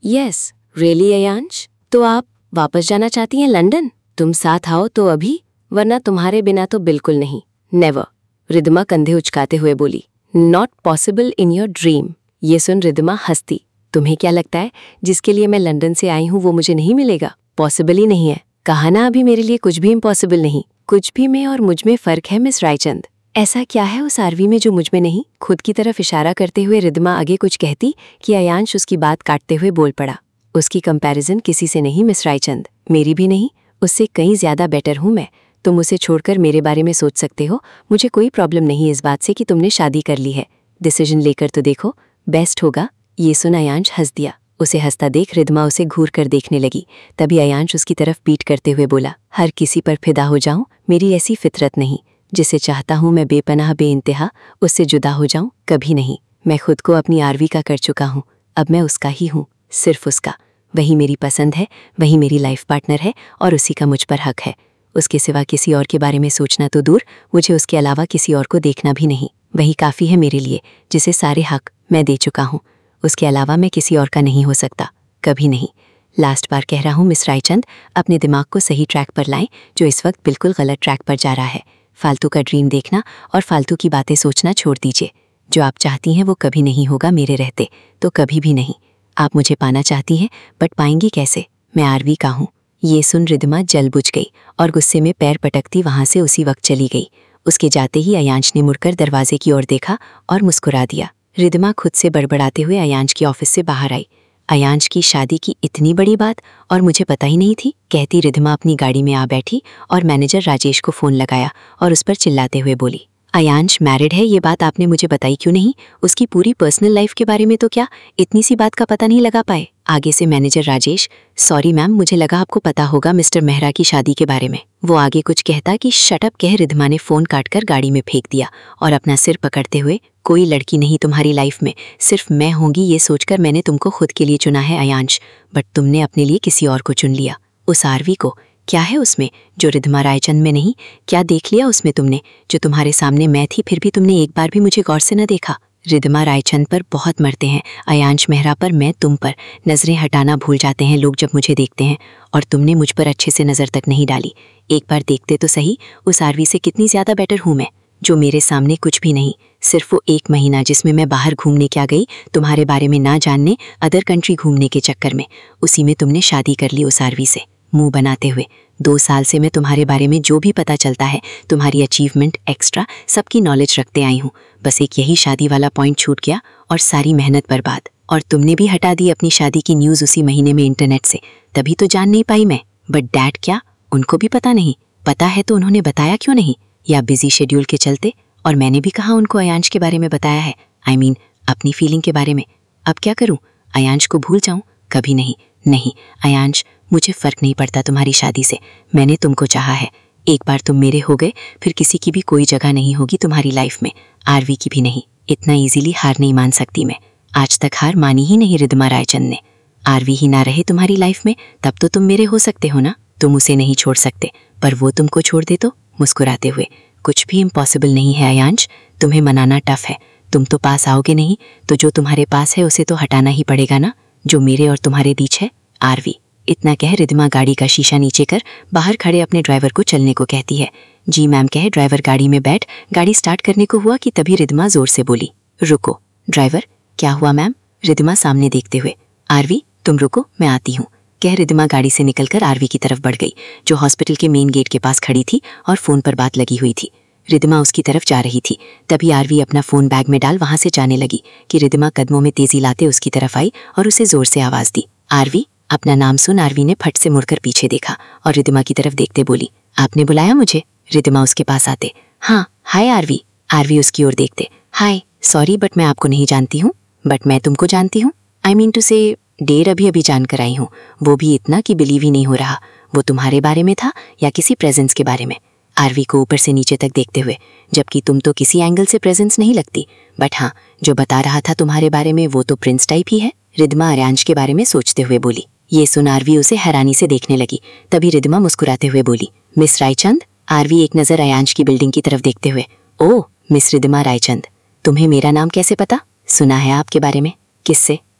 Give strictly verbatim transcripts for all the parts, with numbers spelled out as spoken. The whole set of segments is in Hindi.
यस रियली अयांश, तो आप वापस जाना चाहती हैं लंदन? तुम साथ आओ तो अभी, वरना तुम्हारे बिना तो बिल्कुल नहीं। नेवर, रिद्धिमा कंधे उचकाते हुए बोली। Not possible in your dream. ये सुन रिद्धिमा हंसती। तुम्हें क्या लगता है जिसके लिए मैं लंदन से आई हूँ वो मुझे नहीं मिलेगा? पॉसिबल ही नहीं है। कहा ना अभी, मेरे लिए कुछ भी इम्पॉसिबल नहीं। कुछ भी में और मुझ में फर्क है मिस रायचंद। ऐसा क्या है उस आरवी में जो मुझ में नहीं? खुद की तरफ इशारा करते हुए रिद्धिमा आगे कुछ कहती कि अयांश उसकी बात काटते हुए बोल पड़ा। उसकी कंपैरिजन किसी से नहीं मिस रायचंद, मेरी भी नहीं, उससे कहीं ज्यादा बेटर हूँ मैं। तुम उसे छोड़कर मेरे बारे में सोच सकते हो, मुझे कोई प्रॉब्लम नहीं इस बात से कि तुमने शादी कर ली है। डिसीजन लेकर तो देखो, बेस्ट होगा। ये सुन अयांश हंस दिया। उसे हंसता देख रिद्धिमा उसे घूर कर देखने लगी। तभी अयांश उसकी तरफ पीट करते हुए बोला, हर किसी पर फिदा हो जाऊं, मेरी ऐसी फितरत नहीं। जिसे चाहता हूं मैं बेपनाह बेइंतहा, उससे जुदा हो जाऊं, कभी नहीं। मैं खुद को अपनी आरवी का कर चुका हूं, अब मैं उसका ही हूं, सिर्फ उसका। वही मेरी पसंद है, वही मेरी लाइफ पार्टनर है और उसी का मुझ पर हक है। उसके सिवा किसी और के बारे में सोचना तो दूर, मुझे उसके अलावा किसी और को देखना भी नहीं। वही काफ़ी है मेरे लिए, जिसे सारे हक मैं दे चुका हूँ। उसके अलावा मैं किसी और का नहीं हो सकता, कभी नहीं। लास्ट बार कह रहा हूँ मिस रायचंद, अपने दिमाग को सही ट्रैक पर लाएं, जो इस वक्त बिल्कुल गलत ट्रैक पर जा रहा है। फालतू का ड्रीम देखना और फालतू की बातें सोचना छोड़ दीजिए। जो आप चाहती हैं वो कभी नहीं होगा मेरे रहते, तो कभी भी नहीं। आप मुझे पाना चाहती हैं, बट पाएंगी कैसे? मैं आरवी का हूँ। ये सुन रिद्धिमा जल बुझ गई और गुस्से में पैर पटकती वहां से उसी वक्त चली गई। उसके जाते ही अयांश ने मुड़कर दरवाजे की ओर देखा और मुस्कुरा दिया। रिद्धिमा खुद से बड़बड़ाते हुए अयांश की ऑफिस से बाहर आई। अयांश की शादी की इतनी बड़ी बात और मुझे पता ही नहीं थी, कहती रिद्धिमा अपनी गाड़ी में आ बैठी और मैनेजर राजेश को फोन लगाया और उस पर चिल्लाते हुए बोली, अयांश मैरिड है, ये बात आपने मुझे बताई क्यों नहीं? उसकी पूरी पर्सनल लाइफ के बारे में तो क्या इतनी सी बात का पता नहीं लगा पाए? आगे से मैनेजर राजेश, सॉरी मैम, मुझे लगा आपको पता होगा मिस्टर मेहरा की शादी के बारे में। वो आगे कुछ कहता कि शट अप कह रिद्धिमा ने फोन काटकर गाड़ी में फेंक दिया और अपना सिर पकड़ते हुए, कोई लड़की नहीं तुम्हारी लाइफ में, सिर्फ मैं होंगी ये सोचकर मैंने तुमको खुद के लिए चुना है अयांश, बट तुमने अपने लिए किसी और को चुन लिया। उस आरवी को क्या है उसमें जो रिद्धिमा रायचंद में नहीं? क्या देख लिया उसमें तुमने जो तुम्हारे सामने मैं थी, फिर भी तुमने एक बार भी मुझे गौर से न देखा? रिद्धिमा रायचंद पर बहुत मरते हैं, अयांश मेहरा पर, मैं तुम पर। नजरें हटाना भूल जाते हैं लोग जब मुझे देखते हैं, और तुमने मुझ पर अच्छे से नजर तक नहीं डाली। एक बार देखते तो सही, उस आरवी से कितनी ज्यादा बेटर हूं मैं, जो मेरे सामने कुछ भी नहीं। सिर्फ वो एक महीना जिसमें मैं बाहर घूमने क्या गई, तुम्हारे बारे में ना जानने, अदर कंट्री घूमने के चक्कर में, उसी में तुमने शादी कर ली उस आरवी से, मुंह बनाते हुए। दो साल से मैं तुम्हारे बारे में जो भी पता चलता है, तुम्हारी अचीवमेंट एक्स्ट्रा, सबकी नॉलेज रखते आई हूँ। बस एक यही शादी वाला पॉइंट छूट गया और सारी मेहनत बर्बाद। और तुमने भी हटा दी अपनी शादी की न्यूज़ उसी महीने में इंटरनेट से, तभी तो जान नहीं पाई मैं। बट डैड क्या, उनको भी पता नहीं? पता है तो उन्होंने बताया क्यों नहीं? या बिजी शेड्यूल के चलते? और मैंने भी कहा उनको अयांश के बारे में बताया है, आई I मीन mean, अपनी फीलिंग के बारे में। अब क्या करूं? अयांश को भूल जाऊं? कभी नहीं। नहीं अयांश, मुझे फर्क नहीं पड़ता तुम्हारी शादी से। मैंने तुमको चाहा है, एक बार तुम मेरे हो गए, फिर किसी की भी कोई जगह नहीं होगी तुम्हारी लाइफ में, आरवी की भी नहीं। इतना इजीली हार नहीं मान सकती मैं। आज तक हार मानी ही नहीं रिद्धिमा रायचंद ने। आरवी ही ना रहे तुम्हारी लाइफ में, तब तो तुम मेरे हो सकते हो ना। तुम उसे नहीं छोड़ सकते, पर वो तुमको छोड़ दे तो? मुस्कुराते हुए, कुछ भी इम्पॉसिबल नहीं है अयांश, तुम्हें मनाना टफ है। तुम तो पास आओगे नहीं, तो जो तुम्हारे पास है उसे तो हटाना ही पड़ेगा ना, जो मेरे और तुम्हारे बीच है। आरवी। इतना कह रिद्धिमा गाड़ी का शीशा नीचे कर बाहर खड़े अपने ड्राइवर को चलने को कहती है। जी मैम कह ड्राइवर गाड़ी में बैठ गाड़ी स्टार्ट करने को हुआ कि तभी रिद्धिमा जोर से बोली, रुको। ड्राइवर, क्या हुआ मैम? रिद्धिमा सामने देखते हुए, आरवी तुम रुको, मैं आती हूँ, कह रिद्धिमा गाड़ी से निकलकर आरवी की तरफ बढ़ गई, जो हॉस्पिटल के मेन गेट के पास खड़ी थी और फोन पर बात लगी हुई थी। रिद्धिमा उसकी तरफ जा रही थी, तभी आरवी अपना फोन बैग में डाल वहां से जाने लगी कि रिद्धिमा कदमों में तेजी लाते उसकी तरफ आई और उसे जोर से आवाज दी, आरवी। अपना नाम सुन आरवी ने फट से मुड़कर पीछे देखा और रिद्धिमा की तरफ देखते बोली, आपने बुलाया मुझे? रिद्धिमा उसके पास आते, हाँ हाय आरवी। आरवी उसकी ओर देखते, हाय सॉरी बट मैं आपको नहीं जानती हूँ। बट मैं तुमको जानती हूँ, आई मीन टू से डेर अभी अभी जानकर आई हूँ, वो भी इतना कि बिलीव ही नहीं हो रहा। वो तुम्हारे बारे में था या किसी प्रेजेंस के बारे में? आरवी को ऊपर से नीचे तक देखते हुए, जबकि तुम तो किसी एंगल से प्रेजेंस नहीं लगती, बट हाँ जो बता रहा था तुम्हारे बारे में वो तो प्रिंस टाइप ही है। रिद्धिमा अयांश के बारे में सोचते हुए बोली। ये सुन आरवी उसे हैरानी से देखने लगी, तभी रिद्धिमा मुस्कुराते हुए बोली, मिस रायचंद। आरवी एक नजर अयांश की बिल्डिंग की तरफ देखते हुए, ओह मिस रिद्धिमा रायचंद, तुम्हें मेरा नाम कैसे पता? सुना है आपके बारे में। किससे?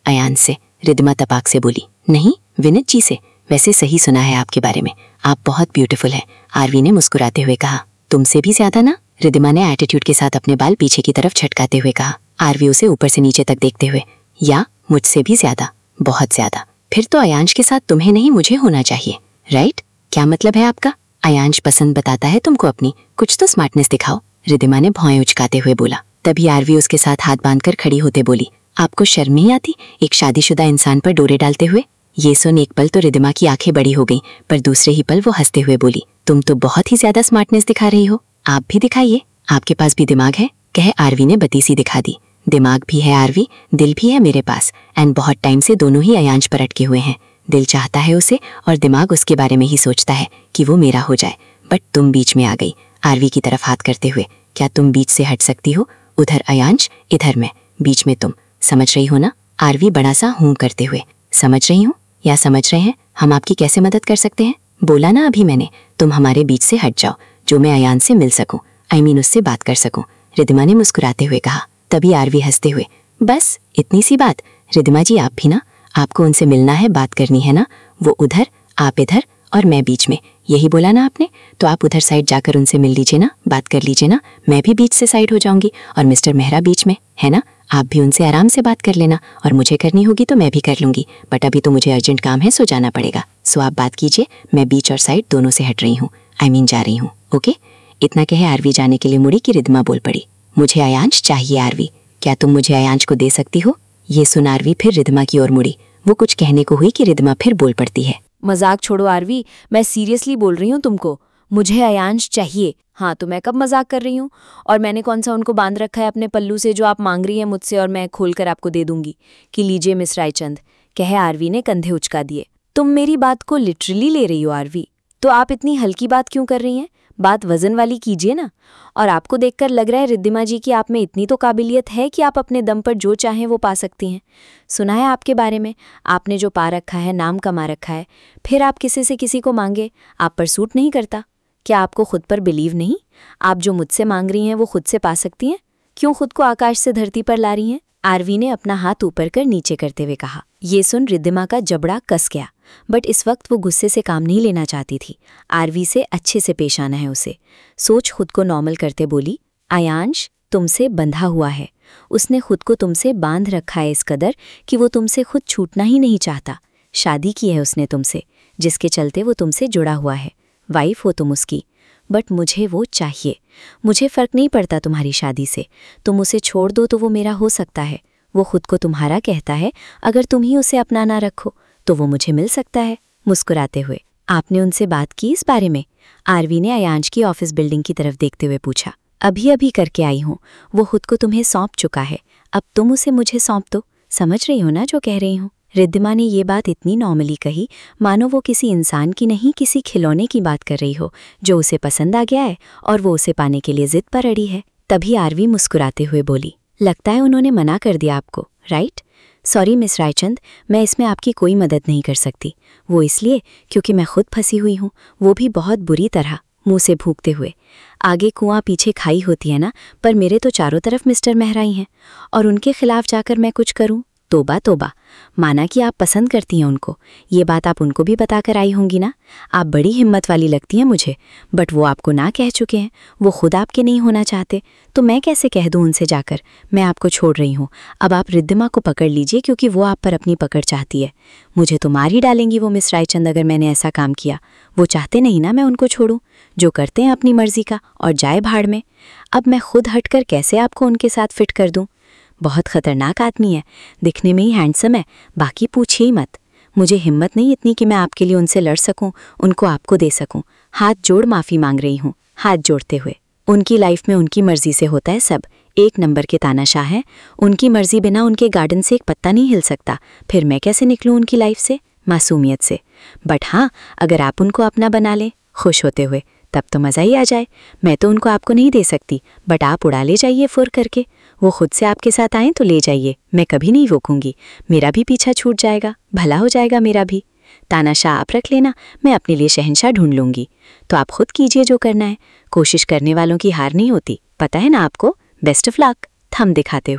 अयान से, रिद्धिमा तपाक से बोली। नहीं, विनीत जी से। वैसे सही सुना है आपके बारे में, आप बहुत ब्यूटीफुल हैं, आरवी ने मुस्कुराते हुए कहा। तुमसे भी ज्यादा ना, रिद्धिमा ने एटीट्यूड के साथ अपने बाल पीछे की तरफ छटकाते हुए कहा, आरवी उसे ऊपर से नीचे तक देखते हुए। या मुझसे भी ज्यादा, बहुत ज्यादा। फिर तो अयांश के साथ तुम्हें नहीं मुझे होना चाहिए, राइट? क्या मतलब है आपका? अयांश पसंद बताता है तुमको अपनी, कुछ तो स्मार्टनेस दिखाओ, रिद्धिमा ने भौएं उचकाते हुए बोला। तभी आरवी उसके साथ हाथ बांधकर खड़ी होते बोली, आपको शर्म नहीं आती एक शादीशुदा इंसान पर डोरे डालते हुए? ये सुन एक पल तो रिद्धिमा की आंखें बड़ी हो गईं, पर दूसरे ही पल वो हंसते हुए बोली, तुम तो बहुत ही ज्यादा स्मार्टनेस दिखा रही हो, आप भी दिखाइए, आपके पास भी दिमाग है, कह आरवी ने बतीसी दिखा दी। दिमाग भी है आरवी, दिल भी है मेरे पास, एंड बहुत टाइम से दोनों ही अयांश पर अटके हुए हैं। दिल चाहता है उसे और दिमाग उसके बारे में ही सोचता है कि वो मेरा हो जाए, बट तुम बीच में आ गई, आरवी की तरफ हाथ करते हुए। क्या तुम बीच से हट सकती हो? उधर अयांश, इधर मैं, बीच में तुम, समझ रही हो ना? आरवी बड़ा सा हूं करते हुए। समझ रही हूँ या समझ रहे हैं, हम आपकी कैसे मदद कर सकते हैं? बोला ना अभी मैंने, तुम हमारे बीच से हट जाओ, जो मैं अयान से मिल सकूं, आई मीन उससे बात कर सकूं, रिद्धिमा ने मुस्कुराते हुए कहा। तभी आरवी हंसते हुए, बस इतनी सी बात? रिद्धिमा जी आप भी ना, आपको उनसे मिलना है, बात करनी है ना? वो उधर, आप इधर और मैं बीच में, यही बोला ना आपने? तो आप उधर साइड जाकर उनसे मिल लीजिए ना, बात कर लीजिए ना, मैं भी बीच से साइड हो जाऊंगी और मिस्टर मेहरा बीच में, है ना? आप भी उनसे आराम से बात कर लेना, और मुझे करनी होगी तो मैं भी कर लूंगी, बट अभी तो मुझे अर्जेंट काम है, सो जाना पड़ेगा। सो आप बात कीजिए, मैं बीच और साइड दोनों से हट रही हूँ, आई मीन जा रही हूँ, ओके? इतना कहे आरवी जाने के लिए मुड़ी कि रिद्धिमा बोल पड़ी, मुझे अयांश चाहिए आरवी, क्या तुम मुझे अयांश को दे सकती हो? ये सुन आरवी फिर रिद्धिमा की ओर मुड़ी। वो कुछ कहने को हुई कि रिद्धिमा फिर बोल पड़ती है, मजाक छोड़ो आरवी, मैं सीरियसली बोल रही हूँ तुमको, मुझे अयांश चाहिए। हाँ तो मैं कब मजाक कर रही हूँ? और मैंने कौन सा उनको बांध रखा है अपने पल्लू से जो आप मांग रही हैं मुझसे और मैं खोलकर आपको दे दूंगी कि लीजिए मिस रायचंद, कहे आरवी ने कंधे उचका दिए। तुम मेरी बात को लिटरली ले रही हो आरवी? तो आप इतनी हल्की बात क्यों कर रही हैं? बात वजन वाली कीजिए ना। और आपको देखकर लग रहा है रिद्धिमा जी कि आप में इतनी तो काबिलियत है कि आप अपने दम पर जो चाहें वो पा सकती हैं। सुना है आपके बारे में, आपने जो पा रखा है, नाम कमा रखा है, फिर आप किसी से किसी को मांगे, आप पर सूट नहीं करता। क्या आपको खुद पर बिलीव नहीं? आप जो मुझसे मांग रही हैं वो खुद से पा सकती हैं, क्यों खुद को आकाश से धरती पर ला रही हैं? आरवी ने अपना हाथ ऊपर कर नीचे करते हुए कहा। ये सुन रिद्धिमा का जबड़ा कस गया, बट इस वक्त वो गुस्से से काम नहीं लेना चाहती थी। आरवी से अच्छे से पेश आना है उसे। सोच खुद को नॉर्मल करते बोली, अयांश तुमसे बंधा हुआ है, उसने खुद को तुमसे बांध रखा है इस कदर कि वो तुमसे खुद छूटना ही नहीं चाहता। शादी की है उसने तुमसे, जिसके चलते वो तुमसे जुड़ा हुआ है, वाइफ हो तुम उसकी। बट मुझे वो चाहिए। मुझे फ़र्क नहीं पड़ता तुम्हारी शादी से, तुम उसे छोड़ दो तो वो मेरा हो सकता है। वो खुद को तुम्हारा कहता है, अगर तुम ही उसे अपना ना रखो तो वो मुझे मिल सकता है। मुस्कुराते हुए, आपने उनसे बात की इस बारे में? आरवी ने अयांश की ऑफिस बिल्डिंग की तरफ देखते हुए पूछा। अभी अभी करके आई हूँ, वो खुद को तुम्हें सौंप चुका है, अब तुम उसे मुझे सौंप दो। समझ रही हो ना जो कह रही हूँ? रिद्धिमा ने ये बात इतनी नॉर्मली कही मानो वो किसी इंसान की नहीं किसी खिलौने की बात कर रही हो जो उसे पसंद आ गया है और वो उसे पाने के लिए जिद पर अड़ी है। तभी आरवी मुस्कुराते हुए बोली, लगता है उन्होंने मना कर दिया आपको, राइट? सॉरी मिस रायचंद, मैं इसमें आपकी कोई मदद नहीं कर सकती। वो इसलिए क्योंकि मैं खुद फंसी हुई हूँ, वो भी बहुत बुरी तरह, मुंह से भूखते हुए। आगे कुआं पीछे खाई होती है ना, पर मेरे तो चारों तरफ मिस्टर मेहरा ही हैं, और उनके खिलाफ जाकर मैं कुछ करूं? तोबा तोबा। माना कि आप पसंद करती हैं उनको, ये बात आप उनको भी बताकर आई होंगी ना। आप बड़ी हिम्मत वाली लगती हैं मुझे, बट वो आपको ना कह चुके हैं, वो खुद आपके नहीं होना चाहते, तो मैं कैसे कह दूं उनसे जाकर मैं आपको छोड़ रही हूँ। अब आप रिद्धिमा को पकड़ लीजिए क्योंकि वो आप पर अपनी पकड़ चाहती है। मुझे तो मार ही डालेंगी वो मिस रायचंद अगर मैंने ऐसा काम किया। वो चाहते नहीं ना मैं उनको छोड़ूं, जो करते हैं अपनी मर्जी का, और जाए भाड़ में। अब मैं खुद हटकर कैसे आपको उनके साथ फिट कर दूं? बहुत खतरनाक आदमी है, दिखने में ही हैंडसम है, बाकी पूछिए ही मत। मुझे हिम्मत नहीं इतनी कि मैं आपके लिए उनसे लड़ सकूं, उनको आपको दे सकूं। हाथ जोड़ माफ़ी मांग रही हूं, हाथ जोड़ते हुए। उनकी लाइफ में उनकी मर्जी से होता है सब, एक नंबर के तानाशाह हैं। उनकी मर्जी बिना उनके गार्डन से एक पत्ता नहीं हिल सकता, फिर मैं कैसे निकलूं उनकी लाइफ से? मासूमियत से। बट हाँ, अगर आप उनको अपना बना लें खुश होते हुए, तब तो मज़ा ही आ जाए। मैं तो उनको आपको नहीं दे सकती, बट आप उड़ा ले जाइए फुर करके। वो खुद से आपके साथ आएँ तो ले जाइए, मैं कभी नहीं रोकूंगी। मेरा भी पीछा छूट जाएगा, भला हो जाएगा मेरा भी। तानाशाह आप रख लेना, मैं अपने लिए शहंशाह ढूंढ लूंगी। तो आप खुद कीजिए जो करना है, कोशिश करने वालों की हार नहीं होती, पता है ना आपको। बेस्ट ऑफ लक, थम दिखाते हुए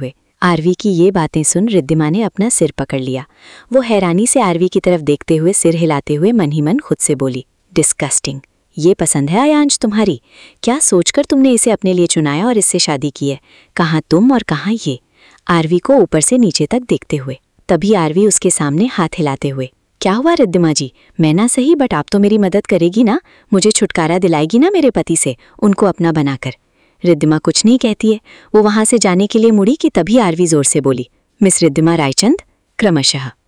आरवी की ये बातें सुन रिद्धिमा ने अपना सिर पकड़ लिया। वो हैरानी से आरवी की तरफ देखते हुए सिर हिलाते हुए मन ही मन खुद से बोली, डिस्कस्टिंग। ये पसंद है आयांश तुम्हारी? क्या सोचकर तुमने इसे अपने लिए चुनाया और इससे शादी की है? कहाँ तुम और कहाँ ये? आरवी को ऊपर से नीचे तक देखते हुए। तभी आरवी उसके सामने हाथ हिलाते हुए, क्या हुआ रिद्धिमा जी? मैं ना सही, बट आप तो मेरी मदद करेगी ना? मुझे छुटकारा दिलाएगी ना मेरे पति से, उनको अपना बनाकर? रिद्धिमा कुछ नहीं कहती है। वो वहां से जाने के लिए मुड़ी कि तभी आरवी जोर से बोली, मिस रिद्धिमा रायचंद, क्रमशः।